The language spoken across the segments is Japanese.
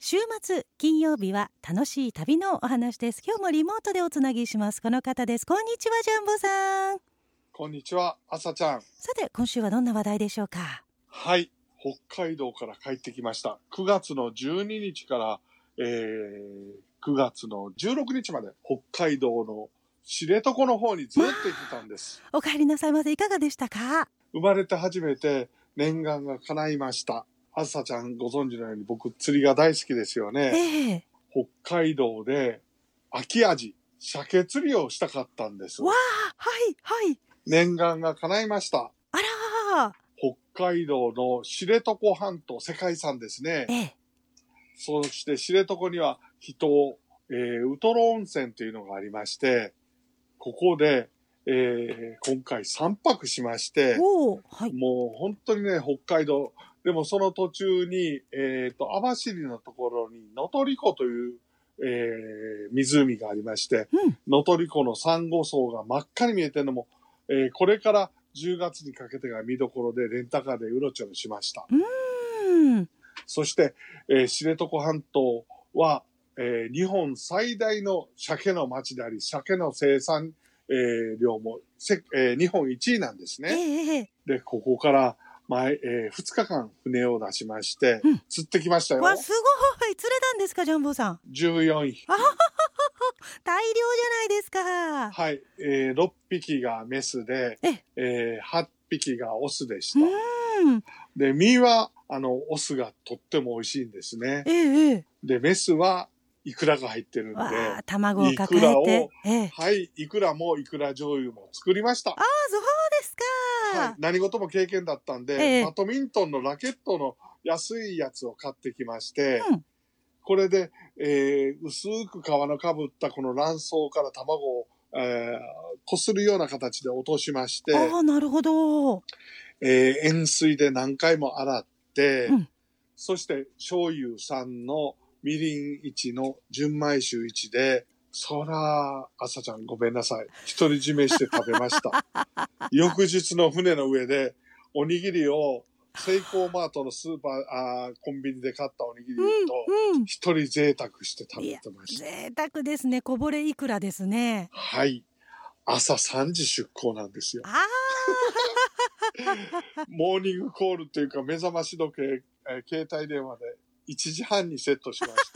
週末金曜日は楽しい旅のお話です。今日もリモートでおつなぎします。この方です。こんにちは、ジャンボさん。 こんにちは、朝ちゃん。 さて、今週はどんな話題でしょうか？ はい、北海道から帰ってきました。9月の12日から、9月の16日まで北海道の知床の方にずっと行ってたんです。 お帰りなさいませ。いかがでしたか？ 生まれて初めて念願が叶いました。朝ちゃんご存知のように僕釣りが大好きですよね。北海道で秋アジ、鮭釣りをしたかったんです。 わあ、はいはい。 念願が叶いました。 あら、 北海道の知床半島世界遺産ですね。そして知床にはウトロ温泉というのがありまして、ここで、今回3泊しまして、もう本当にね、北海道、でもその途中に、網走のところに能取湖という、湖がありまして、能取湖のサンゴ礁が真っ赤に見えてるのも、これから10月にかけてが見どころでレンタカーでうろちょろしました。そして、知床半島は、日本最大の鮭の町であり、鮭の生産、量も、日本1位なんですね。で、ここから2日間船を出しまして、釣ってきましたよ。 わ、すごい。釣れたんですか、ジャンボさん。 14匹。 大量じゃないですか。 はい。6匹がメスで、8匹がオスでした。で、身は、オスがとっても美味しいんですね。で、メスは、イクラが入ってるんで、 卵を抱えて、 はい、イクラもイクラ醤油も作りました。 そうですか。 はい、何事も経験だったんで、バドミントンのラケットの安いやつを買ってきまして、これで、薄く皮のかぶったこの卵巣から卵を、こするような形で落としまして、 なるほど。 塩水で何回も洗って、そして醤油3のみりん1の純米酒1で、そら、朝ちゃんごめんなさい。独り占めして食べました。翌日の船の上で、おにぎりを、セイコーマートのスーパー、コンビニで買ったおにぎりと、一人贅沢して食べてました。 贅沢ですね。こぼれいくらですね。 はい。朝3時出港なんですよ。モーニングコールっていうか、目覚まし時計、携帯電話で1時半にセットしまして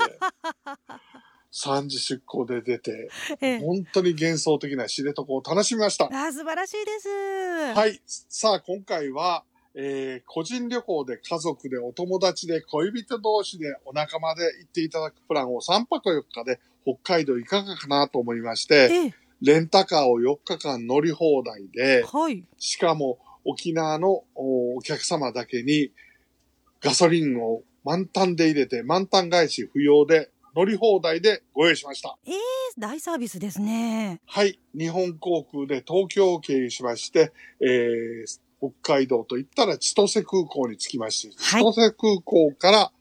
、3時出港で出て、本当に幻想的な知床を楽しみました。 素晴らしいです。 はい。さあ、今回は、個人旅行で家族でお友達で恋人同士でお仲間で行っていただくプランを3泊4日で北海道いかがかなと思いまして、レンタカーを4日間乗り放題で、しかも沖縄のお客様だけにガソリンを満タンで入れて満タン返し不要で乗り放題でご用意しました。 大サービスですね。 はい。日本航空で東京を経由しまして、北海道といったら千歳空港に着きまして、千歳空港から、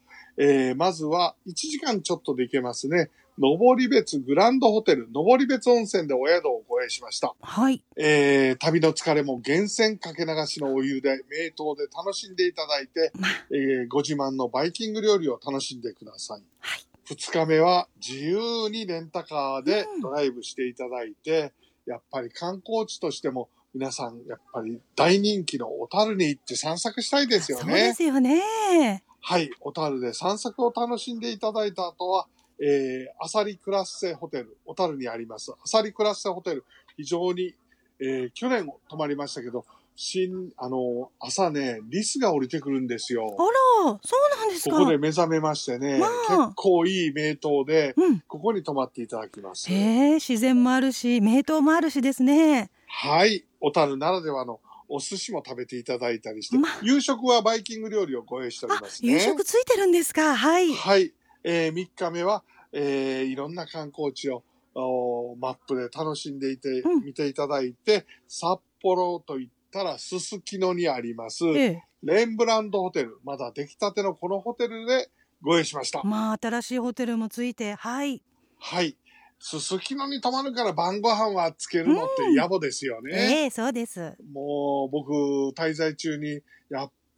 まずは1時間ちょっとで行けますね。登別グランドホテル、登別温泉でお宿をご用意しました。旅の疲れも源泉かけ流しのお湯で、名湯で楽しんでいただいて、ご自慢のバイキング料理を楽しんでください。2日目は自由にレンタカーでドライブしていただいて、やっぱり観光地としても皆さんやっぱり大人気の小樽に行って散策したいですよね。 そうですよね。 はい、小樽で散策を楽しんでいただいた後は、アサリクラッセホテル、小樽にありますアサリクラッセホテル、非常に、去年泊まりましたけど、朝ね、リスが降りてくるんですよ。 そうなんですか。 ここで目覚めましてね、結構いい名湯で、ここに泊まっていただきます。 自然もあるし、名湯もあるしですね。 はい、小樽ならではのお寿司も食べていただいたりして、夕食はバイキング料理をご用意しておりますね。 夕食ついてるんですか。はい。 はい。3日目は、いろんな観光地をマップで楽しんで見ていただいて、札幌といったらすすきのにあります、レンブランドホテル、まだ出来たてのこのホテルでご用意しました。 新しいホテルもついて、はい。 すすきのに泊まるから晩ご飯はつけるのって野暮ですよね。 そうです。 もう僕、滞在中に、やっ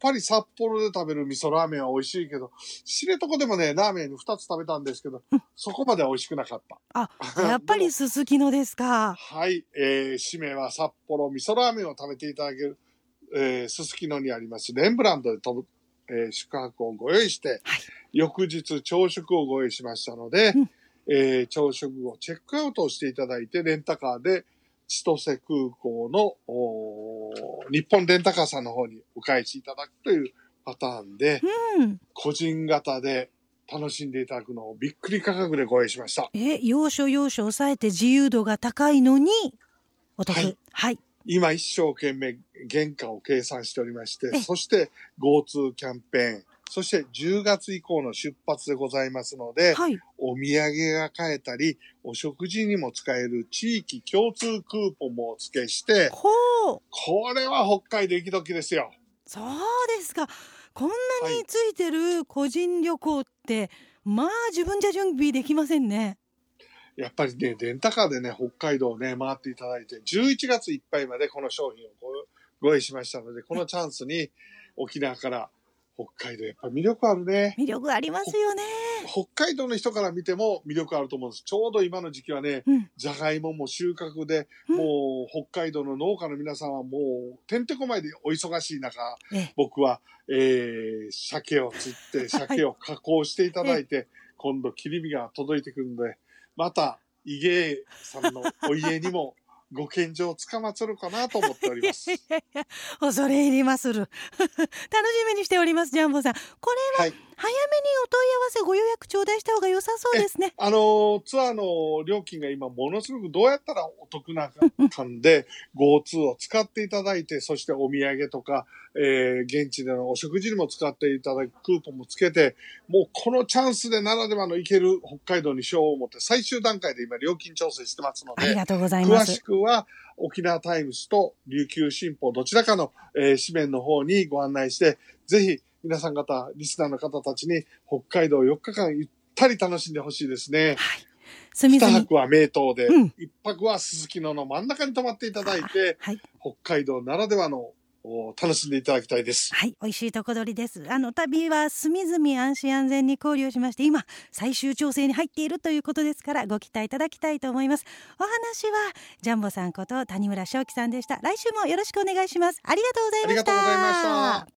ぱり札幌で食べる味噌ラーメンは美味しいけど、知床でもね、ラーメン2つ食べたんですけど、そこまでは美味しくなかった。 あ、やっぱりすすきのですか。 はい、締めは札幌味噌ラーメンを食べていただける、すすきのにありますレンブランドで宿泊をご用意して、はい、翌日朝食をご用意しましたので、朝食をチェックアウトをしていただいて、レンタカーで千歳空港の日本レンタカーさんの方にお返しいただくというパターンで、個人型で楽しんでいただくのをびっくり価格でご用意しました。 要所要所抑えて自由度が高いのにお得。はい。はい、今一生懸命原価を計算しておりまして、そして GoTo キャンペーン、そして10月以降の出発でございますので、はい、お土産が買えたり、お食事にも使える地域共通クーポンもお付けして、これは北海道行き時ですよ。 そうですか。こんなについてる個人旅行って、はい、まあ自分じゃ準備できませんね。 やっぱりね、レンタカーでね、北海道をね、回っていただいて、11月いっぱいまでこの商品をご用意しましたので、このチャンスに沖縄から北海道、やっぱり魅力あるね。 魅力ありますよね。 北海道の人から見ても魅力あると思うんです。ちょうど今の時期はね、じゃがいもも収穫で、もう北海道の農家の皆さんはもうてんてこまいでお忙しい中、僕は、鮭を釣って鮭を加工していただいて、今度切り身が届いてくるので、また伊芸さんのお家にもご献上つかまつるかなと思っております。 恐れ入りまする。楽しみにしております、ジャンボさん。これは早めにお問い合わせご予約頂戴した方が良さそうですね。 ツアーの料金が今ものすごくどうやったらお得な感でGoTo を使っていただいて、そしてお土産とか、現地でのお食事にも使っていただくクーポンもつけて、もうこのチャンスでならではの行ける北海道にしようと思って最終段階で今料金調整してますので、 ありがとうございます。 詳しくは沖縄タイムズと琉球新報どちらかの、紙面の方にご案内して、ぜひ皆さん方、リスナーの方たちに北海道4日間ゆったり楽しんでほしいですね。はい。2泊は名東で、1泊はすすきのの真ん中に泊まっていただいて、はい、北海道ならではの楽しんでいただきたいです。 はい、美味しいとこ取りです。旅は隅々安心安全に考慮しまして、今最終調整に入っているということですから、ご期待いただきたいと思います。お話はジャンボさんこと谷村正樹さんでした。来週もよろしくお願いします。ありがとうございました。 ありがとうございました。